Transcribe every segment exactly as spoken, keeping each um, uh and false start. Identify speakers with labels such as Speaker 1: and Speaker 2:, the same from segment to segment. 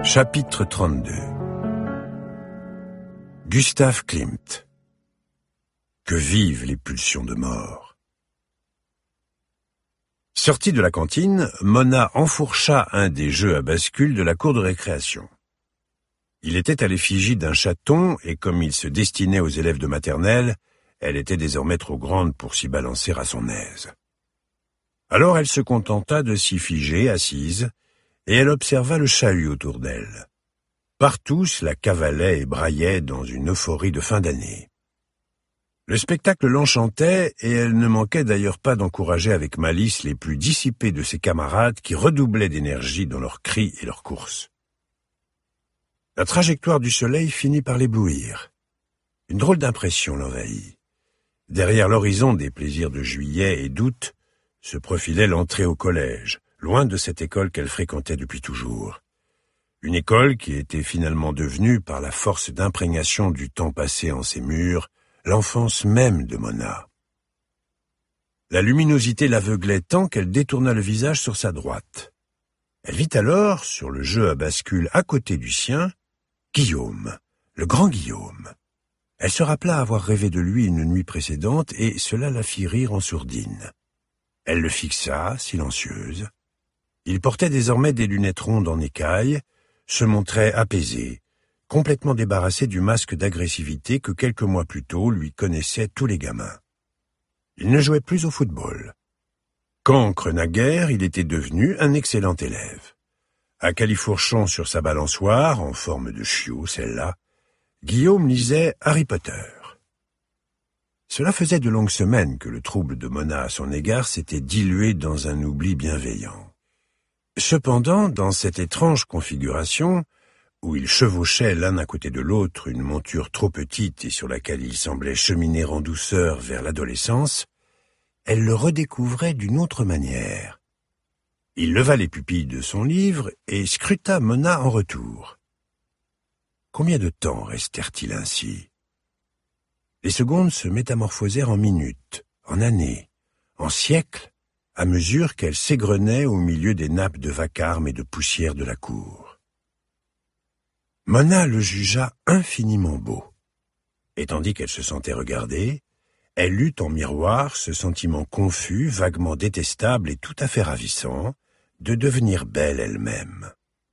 Speaker 1: Chapitre trente-deux. Gustav Klimt. Que vivent les pulsions de mort. Sortie de la cantine, Mona enfourcha un des jeux à bascule de la cour de récréation. Il était à l'effigie d'un chaton et comme il se destinait aux élèves de maternelle, elle était désormais trop grande pour s'y balancer à son aise. Alors elle se contenta de s'y figer, assise, et elle observa le chahut autour d'elle. Partout cela cavalait et braillait dans une euphorie de fin d'année. Le spectacle l'enchantait et elle ne manquait d'ailleurs pas d'encourager avec malice les plus dissipés de ses camarades qui redoublaient d'énergie dans leurs cris et leurs courses. La trajectoire du soleil finit par l'éblouir. Une drôle d'impression l'envahit. Derrière l'horizon des plaisirs de juillet et d'août se profilait l'entrée au collège, loin de cette école qu'elle fréquentait depuis toujours. Une école qui était finalement devenue, par la force d'imprégnation du temps passé en ses murs, l'enfance même de Mona. La luminosité l'aveuglait tant qu'elle détourna le visage sur sa droite. Elle vit alors, sur le jeu à bascule à côté du sien, Guillaume, le grand Guillaume. Elle se rappela avoir rêvé de lui une nuit précédente et cela la fit rire en sourdine. Elle le fixa, silencieuse. Il portait désormais des lunettes rondes en écaille, se montrait apaisé, complètement débarrassé du masque d'agressivité que quelques mois plus tôt lui connaissaient tous les gamins. Il ne jouait plus au football. Cancre naguère, il était devenu un excellent élève. À califourchon sur sa balançoire, en forme de chiot, celle-là, Guillaume lisait Harry Potter. Cela faisait de longues semaines que le trouble de Mona à son égard s'était dilué dans un oubli bienveillant. Cependant, dans cette étrange configuration, où ils chevauchaient l'un à côté de l'autre une monture trop petite et sur laquelle ils semblaient cheminer en douceur vers l'adolescence, elle le redécouvrait d'une autre manière. Il leva les pupilles de son livre et scruta Mona en retour. Combien de temps restèrent-ils ainsi? Les secondes se métamorphosèrent en minutes, en années, en siècles, à mesure qu'elle s'égrenait au milieu des nappes de vacarme et de poussière de la cour. Mona le jugea infiniment beau, et tandis qu'elle se sentait regardée, elle eut en miroir ce sentiment confus, vaguement détestable et tout à fait ravissant, de devenir belle elle-même.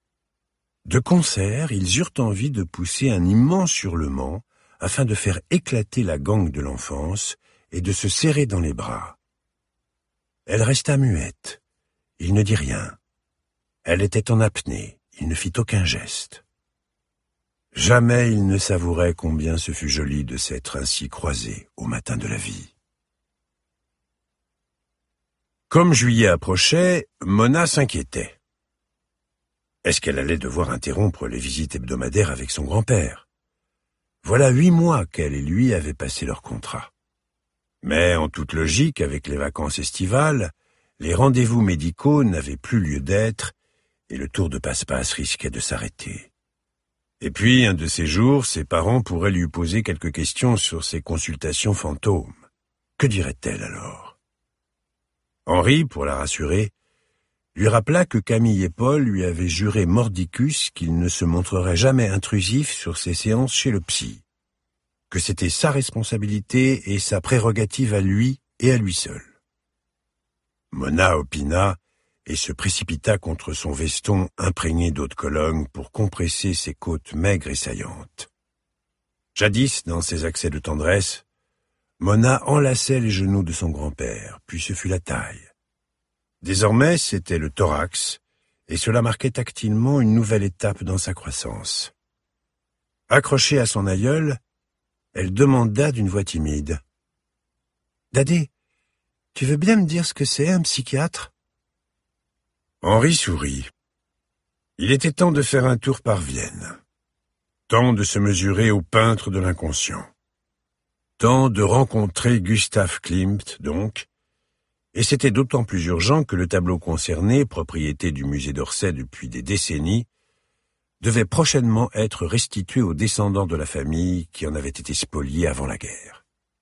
Speaker 1: De concert, ils eurent envie de pousser un immense hurlement afin de faire éclater la gangue de l'enfance et de se serrer dans les bras. Elle resta muette. Il ne dit rien. Elle était en apnée. Il ne fit aucun geste. Jamais il ne savourait combien ce fut joli de s'être ainsi croisés au matin de la vie. Comme juillet approchait, Mona s'inquiétait. Est-ce qu'elle allait devoir interrompre les visites hebdomadaires avec son grand-père? Voilà huit mois qu'elle et lui avaient passé leur contrat. Mais en toute logique, avec les vacances estivales, les rendez-vous médicaux n'avaient plus lieu d'être et le tour de passe-passe risquait de s'arrêter. Et puis, un de ces jours, ses parents pourraient lui poser quelques questions sur ses consultations fantômes. Que dirait-elle alors? Henri, pour la rassurer, lui rappela que Camille et Paul lui avaient juré mordicus qu'ils ne se montreraient jamais intrusifs sur ses séances chez le psy, que c'était sa responsabilité et sa prérogative à lui et à lui seul. Mona opina et se précipita contre son veston imprégné d'eau de Cologne pour compresser ses côtes maigres et saillantes. Jadis, dans ses accès de tendresse, Mona enlaçait les genoux de son grand-père, puis ce fut la taille. Désormais, c'était le thorax, et cela marquait tactilement une nouvelle étape dans sa croissance. Accrochée à son aïeul, elle demanda d'une voix timide. « Daddy, tu veux bien me dire ce que c'est, un psychiatre ?» Henri sourit. Il était temps de faire un tour par Vienne. Temps de se mesurer au peintre de l'inconscient. Temps de rencontrer Gustav Klimt, donc, et c'était d'autant plus urgent que le tableau concerné, propriété du musée d'Orsay depuis des décennies, devait prochainement être restitué aux descendants de la famille qui en avait été spoliés avant la guerre.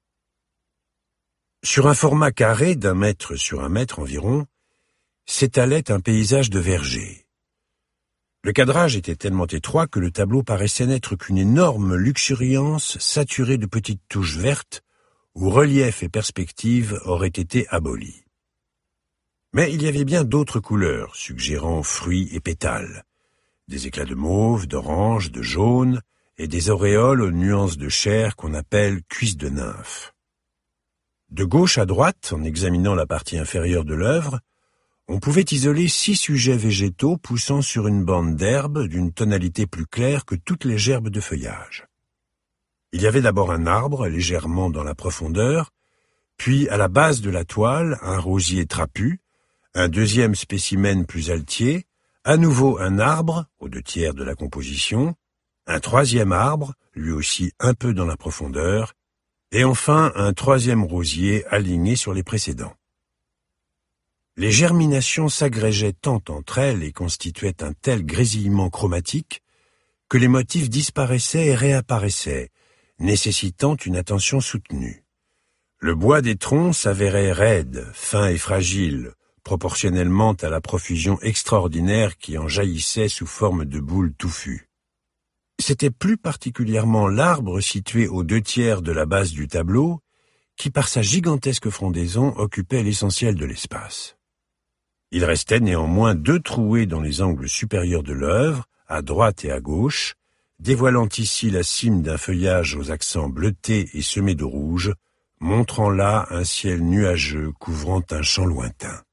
Speaker 1: Sur un format carré d'un mètre sur un mètre environ, s'étalait un paysage de vergers. Le cadrage était tellement étroit que le tableau paraissait n'être qu'une énorme luxuriance saturée de petites touches vertes où relief et perspective auraient été abolis. Mais il y avait bien d'autres couleurs, suggérant fruits et pétales. Des éclats de mauve, d'orange, de jaune, et des auréoles aux nuances de chair qu'on appelle cuisses de nymphe. De gauche à droite, en examinant la partie inférieure de l'œuvre, on pouvait isoler six sujets végétaux poussant sur une bande d'herbe d'une tonalité plus claire que toutes les gerbes de feuillage. Il y avait d'abord un arbre légèrement dans la profondeur, puis à la base de la toile un rosier trapu, un deuxième spécimen plus altier, à nouveau un arbre, aux deux tiers de la composition, un troisième arbre, lui aussi un peu dans la profondeur, et enfin un troisième rosier aligné sur les précédents. Les germinations s'agrégeaient tant entre elles et constituaient un tel grésillement chromatique que les motifs disparaissaient et réapparaissaient, nécessitant une attention soutenue. Le bois des troncs s'avérait raide, fin et fragile, proportionnellement à la profusion extraordinaire qui en jaillissait sous forme de boules touffues. C'était plus particulièrement l'arbre situé aux deux tiers de la base du tableau qui, par sa gigantesque frondaison, occupait l'essentiel de l'espace. Il restait néanmoins deux trouées dans les angles supérieurs de l'œuvre, à droite et à gauche, dévoilant ici la cime d'un feuillage aux accents bleutés et semés de rouge, montrant là un ciel nuageux couvrant un champ lointain.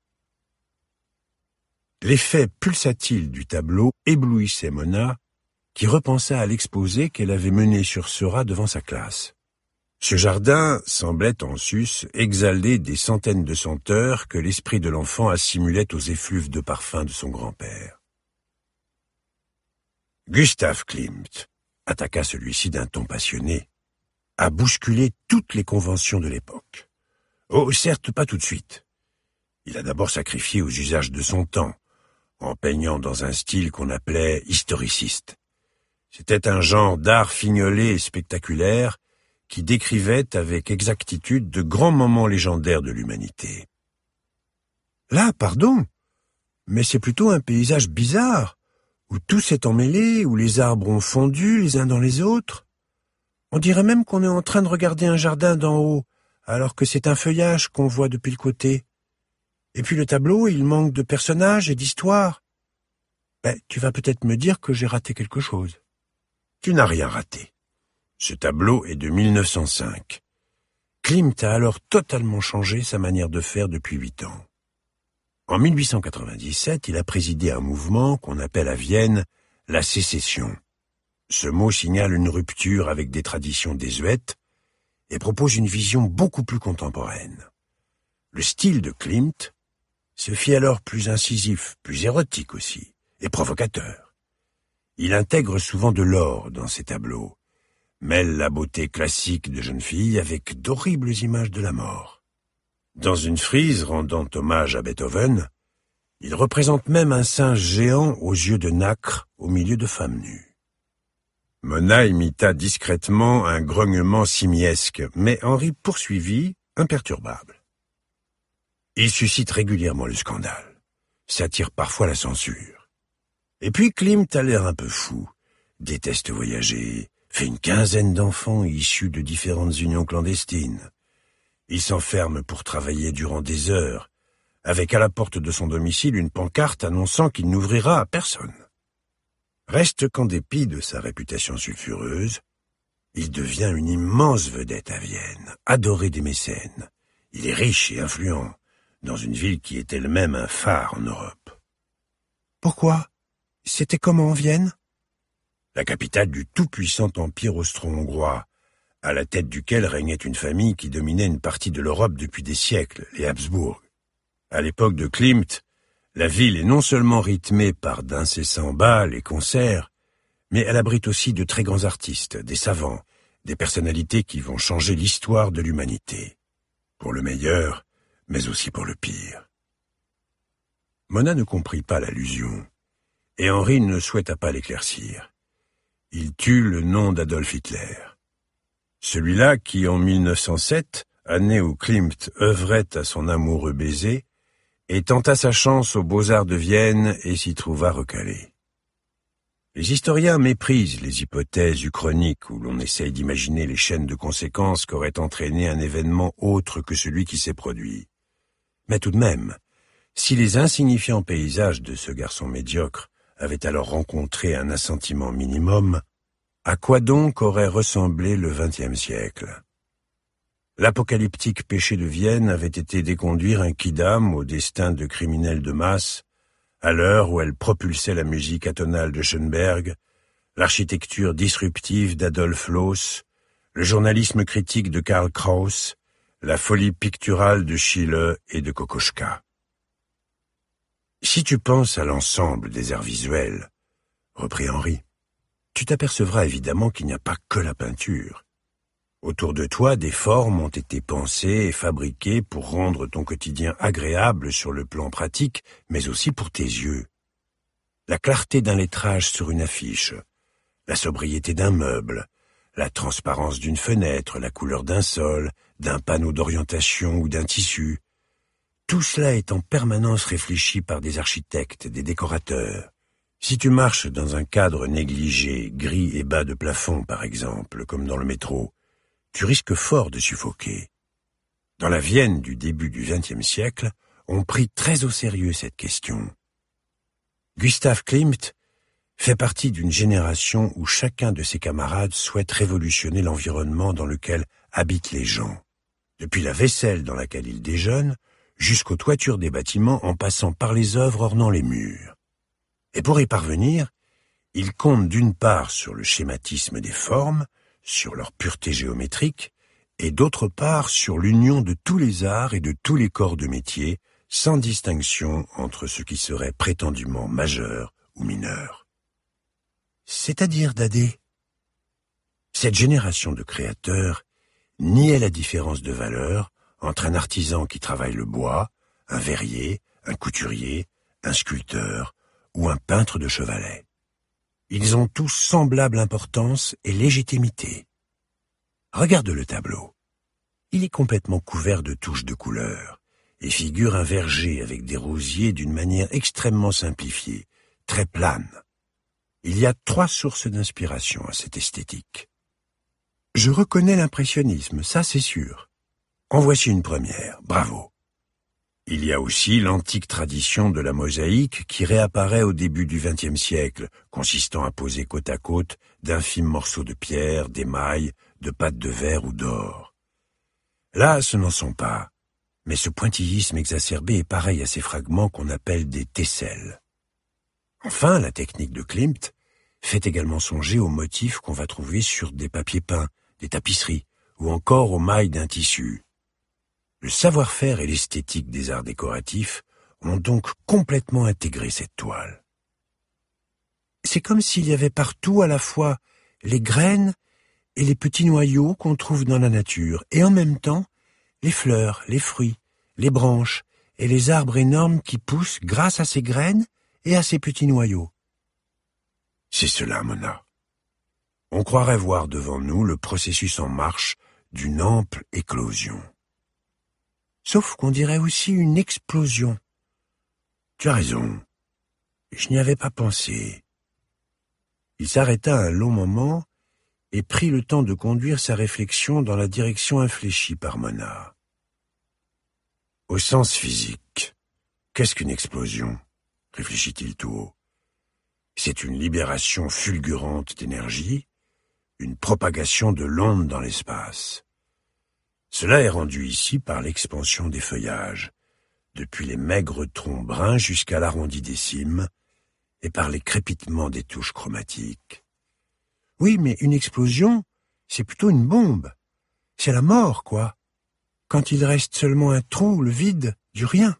Speaker 1: L'effet pulsatile du tableau éblouissait Mona, qui repensa à l'exposé qu'elle avait mené sur Seurat devant sa classe. Ce jardin semblait en sus exhaler des centaines de senteurs que l'esprit de l'enfant assimilait aux effluves de parfum de son grand-père. Gustav Klimt, attaqua celui-ci d'un ton passionné, a bousculé toutes les conventions de l'époque. Oh, certes, pas tout de suite. Il a d'abord sacrifié aux usages de son temps, en peignant dans un style qu'on appelait historiciste. C'était un genre d'art fignolé et spectaculaire qui décrivait avec exactitude de grands moments légendaires de l'humanité. Là, pardon, mais c'est plutôt un paysage bizarre, où tout s'est emmêlé, où les arbres ont fondu les uns dans les autres. On dirait même qu'on est en train de regarder un jardin d'en haut, alors que c'est un feuillage qu'on voit depuis le côté. Et puis le tableau, il manque de personnages et d'histoire. Ben, tu vas peut-être me dire que j'ai raté quelque chose. Tu n'as rien raté. Ce tableau est de mille neuf cent cinq. Klimt a alors totalement changé sa manière de faire depuis huit ans. En mille huit cent quatre-vingt-dix-sept, il a présidé un mouvement qu'on appelle à Vienne la sécession. Ce mot signale une rupture avec des traditions désuètes et propose une vision beaucoup plus contemporaine. Le style de Klimt se fit alors plus incisif, plus érotique aussi, et provocateur. Il intègre souvent de l'or dans ses tableaux, mêle la beauté classique de jeunes filles avec d'horribles images de la mort. Dans une frise rendant hommage à Beethoven, il représente même un singe géant aux yeux de nacre au milieu de femmes nues. Mona imita discrètement un grognement simiesque, mais Henri poursuivit, imperturbable. Il suscite régulièrement le scandale, s'attire parfois la censure. Et puis Klimt a l'air un peu fou, déteste voyager, fait une quinzaine d'enfants issus de différentes unions clandestines. Il s'enferme pour travailler durant des heures, avec à la porte de son domicile une pancarte annonçant qu'il n'ouvrira à personne. Reste qu'en dépit de sa réputation sulfureuse, il devient une immense vedette à Vienne, adoré des mécènes. Il est riche et influent, dans une ville qui est elle-même un phare en Europe. Pourquoi? C'était comment Vienne? La capitale du tout-puissant empire austro-hongrois, à la tête duquel régnait une famille qui dominait une partie de l'Europe depuis des siècles, les Habsbourg. À l'époque de Klimt, la ville est non seulement rythmée par d'incessants bals et concerts, mais elle abrite aussi de très grands artistes, des savants, des personnalités qui vont changer l'histoire de l'humanité. Pour le meilleur, mais aussi pour le pire. Mona ne comprit pas l'allusion, et Henri ne souhaita pas l'éclaircir. Il tut le nom d'Adolf Hitler. Celui-là qui, en mille neuf cent sept, année où Klimt œuvrait à son amoureux baiser, et tenta sa chance aux Beaux-Arts de Vienne et s'y trouva recalé. Les historiens méprisent les hypothèses uchroniques où l'on essaye d'imaginer les chaînes de conséquences qu'aurait entraîné un événement autre que celui qui s'est produit. Mais tout de même, si les insignifiants paysages de ce garçon médiocre avaient alors rencontré un assentiment minimum, à quoi donc aurait ressemblé le vingtième siècle? L'apocalyptique péché de Vienne avait été d'éconduire un quidam au destin de criminels de masse, à l'heure où elle propulsait la musique atonale de Schoenberg, l'architecture disruptive d'Adolf Loos, le journalisme critique de Karl Kraus, la folie picturale de Schiele et de Kokoschka. Si tu penses à l'ensemble des arts visuels, reprit Henri, tu t'apercevras évidemment qu'il n'y a pas que la peinture. Autour de toi, des formes ont été pensées et fabriquées pour rendre ton quotidien agréable sur le plan pratique, mais aussi pour tes yeux. La clarté d'un lettrage sur une affiche, la sobriété d'un meuble, la transparence d'une fenêtre, la couleur d'un sol, d'un panneau d'orientation ou d'un tissu. Tout cela est en permanence réfléchi par des architectes, des décorateurs. Si tu marches dans un cadre négligé, gris et bas de plafond par exemple, comme dans le métro, tu risques fort de suffoquer. Dans la Vienne du début du vingtième siècle, on prit très au sérieux cette question. Gustav Klimt fait partie d'une génération où chacun de ses camarades souhaite révolutionner l'environnement dans lequel habitent les gens, depuis la vaisselle dans laquelle ils déjeunent, jusqu'aux toitures des bâtiments en passant par les œuvres ornant les murs. Et pour y parvenir, il compte d'une part sur le schématisme des formes, sur leur pureté géométrique, et d'autre part sur l'union de tous les arts et de tous les corps de métier, sans distinction entre ce qui serait prétendument majeur ou mineur. C'est-à-dire, Dadé, cette génération de créateurs niait la différence de valeur entre un artisan qui travaille le bois, un verrier, un couturier, un sculpteur ou un peintre de chevalet. Ils ont tous semblable importance et légitimité. Regarde le tableau. Il est complètement couvert de touches de couleurs et figure un verger avec des rosiers d'une manière extrêmement simplifiée, très plane. Il y a trois sources d'inspiration à cette esthétique. Je reconnais l'impressionnisme, ça c'est sûr. En voici une première, bravo. Il y a aussi l'antique tradition de la mosaïque qui réapparaît au début du vingtième siècle, consistant à poser côte à côte d'infimes morceaux de pierre, d'émail, de pâte de verre ou d'or. Là, ce n'en sont pas, mais ce pointillisme exacerbé est pareil à ces fragments qu'on appelle des tesselles. Enfin, la technique de Klimt fait également songer aux motifs qu'on va trouver sur des papiers peints, des tapisseries, ou encore aux mailles d'un tissu. Le savoir-faire et l'esthétique des arts décoratifs ont donc complètement intégré cette toile. C'est comme s'il y avait partout à la fois les graines et les petits noyaux qu'on trouve dans la nature, et en même temps les fleurs, les fruits, les branches et les arbres énormes qui poussent grâce à ces graines et à ces petits noyaux. C'est cela, Mona. On croirait voir devant nous le processus en marche d'une ample éclosion. Sauf qu'on dirait aussi une explosion. Tu as raison. Je n'y avais pas pensé. Il s'arrêta un long moment et prit le temps de conduire sa réflexion dans la direction infléchie par Mona. Au sens physique, qu'est-ce qu'une explosion ? Réfléchit-il tout haut. C'est une libération fulgurante d'énergie, une propagation de l'onde dans l'espace. Cela est rendu ici par l'expansion des feuillages, depuis les maigres troncs bruns jusqu'à l'arrondi des cimes, et par les crépitements des touches chromatiques. Oui, mais une explosion, c'est plutôt une bombe. C'est la mort, quoi. Quand il reste seulement un trou, le vide, du rien.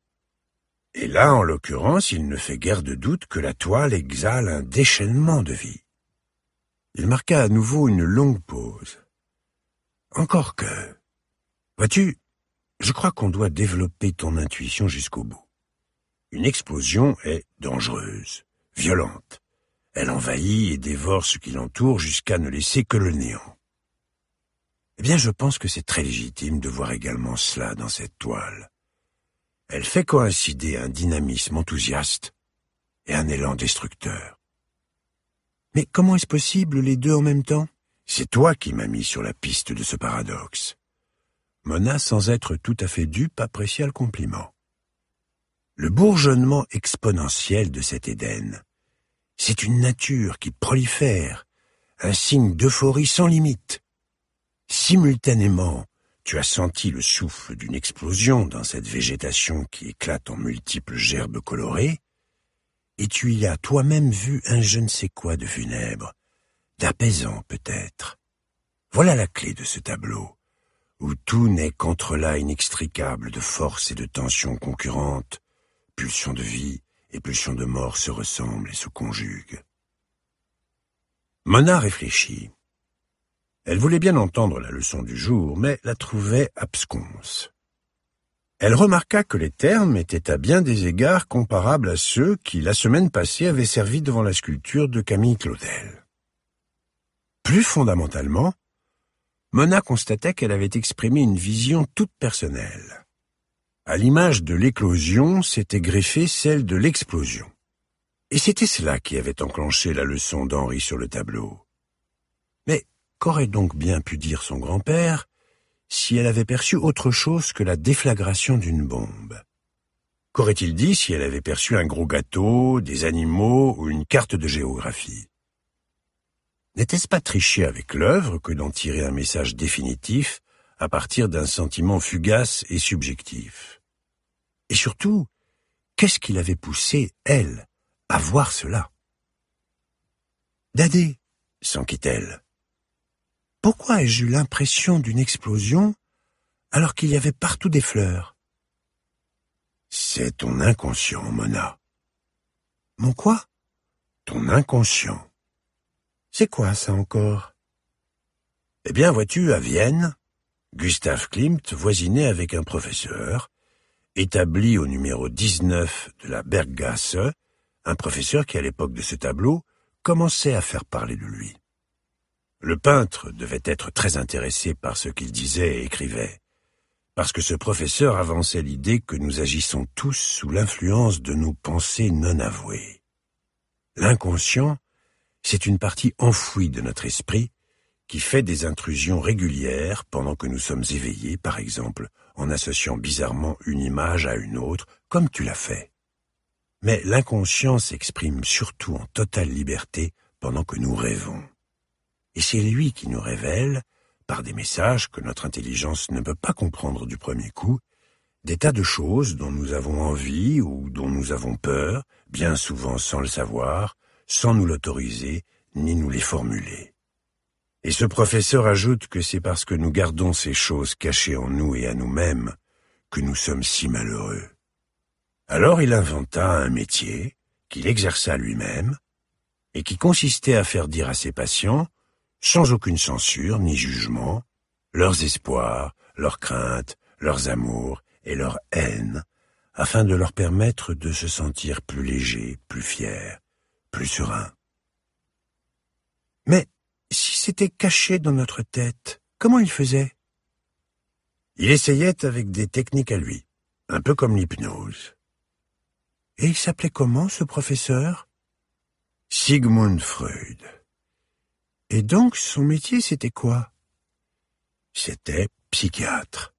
Speaker 1: Et là, en l'occurrence, il ne fait guère de doute que la toile exhale un déchaînement de vie. Il marqua à nouveau une longue pause. Encore que... Vois-tu, je crois qu'on doit développer ton intuition jusqu'au bout. Une explosion est dangereuse, violente. Elle envahit et dévore ce qui l'entoure jusqu'à ne laisser que le néant. Eh bien, je pense que c'est très légitime de voir également cela dans cette toile. Elle fait coïncider un dynamisme enthousiaste et un élan destructeur. Mais comment est-ce possible, les deux en même temps? C'est toi qui m'as mis sur la piste de ce paradoxe. Mona, sans être tout à fait dupe, apprécia le compliment. Le bourgeonnement exponentiel de cet Éden, c'est une nature qui prolifère, un signe d'euphorie sans limite. Simultanément, tu as senti le souffle d'une explosion dans cette végétation qui éclate en multiples gerbes colorées, et tu y as toi-même vu un je ne sais quoi de funèbre, d'apaisant peut-être. Voilà la clé de ce tableau, où tout n'est qu'entrelacs inextricables de forces et de tensions concurrentes, pulsions de vie et pulsions de mort se ressemblent et se conjuguent. Mona réfléchit. Elle voulait bien entendre la leçon du jour, mais la trouvait absconse. Elle remarqua que les termes étaient à bien des égards comparables à ceux qui, la semaine passée, avaient servi devant la sculpture de Camille Claudel. Plus fondamentalement, Mona constatait qu'elle avait exprimé une vision toute personnelle. À l'image de l'éclosion s'était greffée celle de l'explosion. Et c'était cela qui avait enclenché la leçon d'Henri sur le tableau. Mais qu'aurait donc bien pu dire son grand-père si elle avait perçu autre chose que la déflagration d'une bombe? Qu'aurait-il dit si elle avait perçu un gros gâteau, des animaux ou une carte de géographie? N'était-ce pas tricher avec l'œuvre que d'en tirer un message définitif à partir d'un sentiment fugace et subjectif? Et surtout, qu'est-ce qui l'avait poussée, elle, à voir cela? Dadé, s'enquit-elle, pourquoi ai-je eu l'impression d'une explosion alors qu'il y avait partout des fleurs? C'est ton inconscient, Mona. Mon quoi? Ton inconscient. C'est quoi ça encore? Eh bien, vois-tu, à Vienne, Gustav Klimt voisinait avec un professeur, établi au numéro dix-neuf de la Berggasse, un professeur qui, à l'époque de ce tableau, commençait à faire parler de lui. Le peintre devait être très intéressé par ce qu'il disait et écrivait, parce que ce professeur avançait l'idée que nous agissons tous sous l'influence de nos pensées non avouées. L'inconscient, c'est une partie enfouie de notre esprit qui fait des intrusions régulières pendant que nous sommes éveillés, par exemple, en associant bizarrement une image à une autre, comme tu l'as fait. Mais l'inconscient s'exprime surtout en totale liberté pendant que nous rêvons. Et c'est lui qui nous révèle, par des messages que notre intelligence ne peut pas comprendre du premier coup, des tas de choses dont nous avons envie ou dont nous avons peur, bien souvent sans le savoir, sans nous l'autoriser, ni nous les formuler. Et ce professeur ajoute que c'est parce que nous gardons ces choses cachées en nous et à nous-mêmes que nous sommes si malheureux. Alors il inventa un métier qu'il exerça lui-même et qui consistait à faire dire à ses patients, sans aucune censure ni jugement, leurs espoirs, leurs craintes, leurs amours et leur haine, afin de leur permettre de se sentir plus légers, plus fiers, plus sereins. Mais si c'était caché dans notre tête, comment il faisait? Il essayait avec des techniques à lui, un peu comme l'hypnose. Et il s'appelait comment, ce professeur? Sigmund Freud. Et donc, son métier, c'était quoi? C'était psychiatre.